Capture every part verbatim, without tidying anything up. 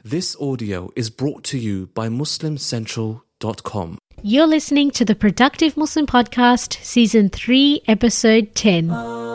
This audio is brought to you by muslim central dot com. You're listening to the Productive Muslim Podcast, Season three, Episode ten.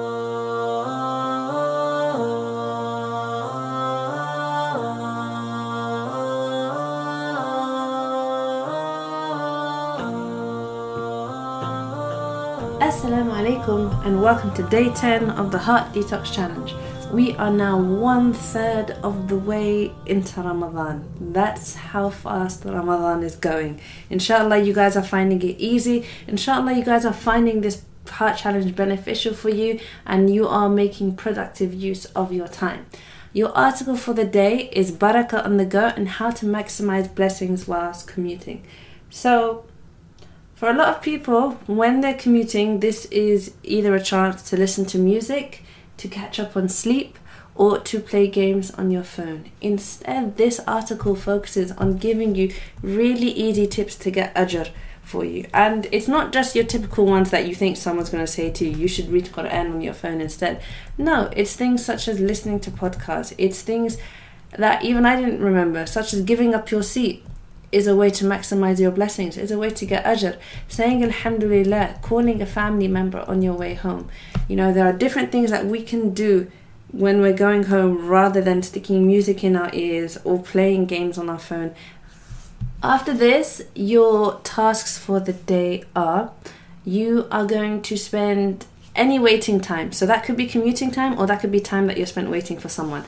Assalamu alaikum and welcome to day ten of the Heart Detox Challenge. We are now one third of the way into Ramadan. That's how fast Ramadan is going. Inshallah, you guys are finding it easy. Inshallah, you guys are finding this Heart Challenge beneficial for you and you are making productive use of your time. Your article for the day is Barakah on the Go and how to maximize blessings whilst commuting. So, for a lot of people, when they're commuting, this is either a chance to listen to music, to catch up on sleep, or to play games on your phone. Instead, this article focuses on giving you really easy tips to get ajr for you. And it's not just your typical ones that you think someone's going to say to you, you should read Quran on your phone instead. No, it's things such as listening to podcasts. It's things that even I didn't remember, such as giving up your seat is a way to maximize your blessings, is a way to get ajr. Saying alhamdulillah, calling a family member on your way home. You know, there are different things that we can do when we're going home rather than sticking music in our ears or playing games on our phone. After this, your tasks for the day are, you are going to spend any waiting time. So that could be commuting time or that could be time that you're spent waiting for someone.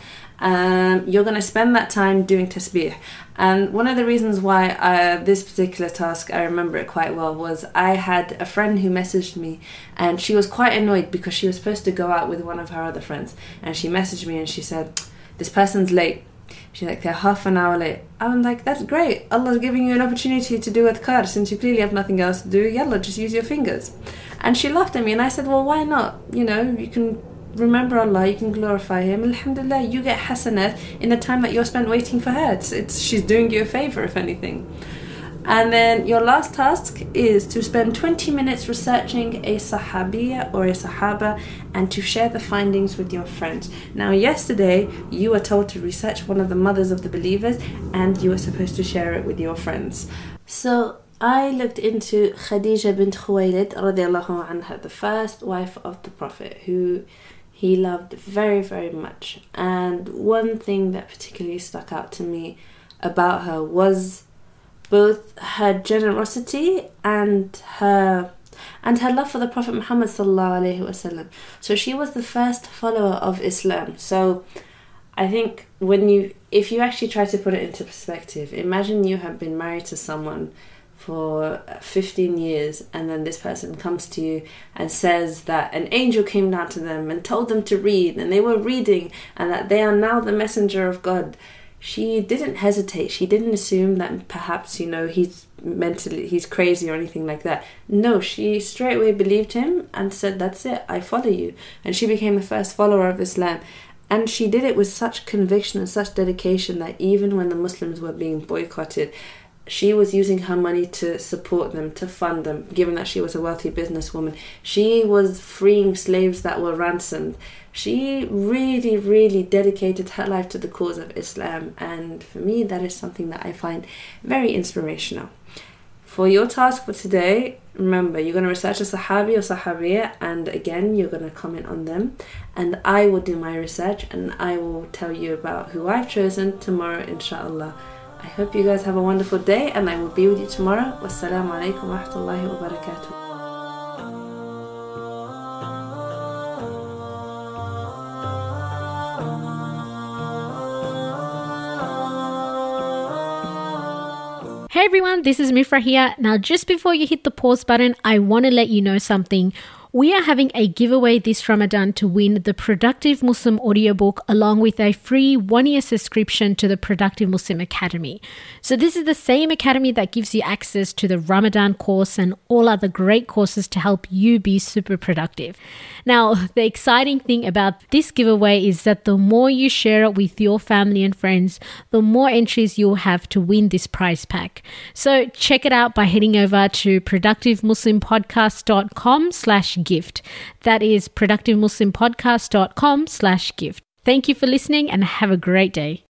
Um, you're going to spend that time doing tasbih. And one of the reasons why uh, this particular task, I remember it quite well, was I had a friend who messaged me and she was quite annoyed because she was supposed to go out with one of her other friends. And she messaged me and she said, this person's late. She's like, they're half an hour late. I'm like, that's great. Allah's giving you an opportunity to do adhkar since you clearly have nothing else to do. Yalla, just use your fingers. And she laughed at me and I said, well, why not? You know, you can remember Allah, you can glorify Him. Alhamdulillah, you get hasanat in the time that you're spent waiting for her. It's, it's she's doing you a favor, if anything. And then your last task is to spend twenty minutes researching a sahabiya or a sahaba and to share the findings with your friends. Now, yesterday you were told to research one of the mothers of the believers and you were supposed to share it with your friends. So I looked into Khadija bint Khuwaylid radiallahu anha, the first wife of the Prophet, who he loved very, very much. And one thing that particularly stuck out to me about her was both her generosity and her and her love for the Prophet Muhammad sallallahu alaihi wasallam. So she was the first follower of Islam. So I think when you, if you actually try to put it into perspective, imagine you have been married to someone for fifteen years and then this person comes to you and says that an angel came down to them and told them to read and they were reading and that they are now the messenger of God. She didn't hesitate. She didn't assume that perhaps, you know, he's mentally, he's crazy or anything like that. No, she straight away believed him and said, that's it, I follow you. And she became the first follower of Islam. And she did it with such conviction and such dedication that even when the Muslims were being boycotted, she was using her money to support them, to fund them, given that she was a wealthy businesswoman. She was freeing slaves that were ransomed. She really, really dedicated her life to the cause of Islam. And for me, that is something that I find very inspirational. For your task for today, remember, you're going to research a Sahabi or Sahabiya, and again, you're going to comment on them. And I will do my research and I will tell you about who I've chosen tomorrow, inshallah. I hope you guys have a wonderful day and I will be with you tomorrow. Wassalamu alaikum wa rahmatullahi wa barakatuh. Hey everyone, this is Mifra here. Now, just before you hit the pause button, I want to let you know something. We are having a giveaway this Ramadan to win the Productive Muslim audiobook along with a free one-year subscription to the Productive Muslim Academy. So this is the same academy that gives you access to the Ramadan course and all other great courses to help you be super productive. Now, the exciting thing about this giveaway is that the more you share it with your family and friends, the more entries you'll have to win this prize pack. So check it out by heading over to productivemuslimpodcast.com slash gift. That is productivemuslimpodcast.com slash gift. Thank you for listening and have a great day.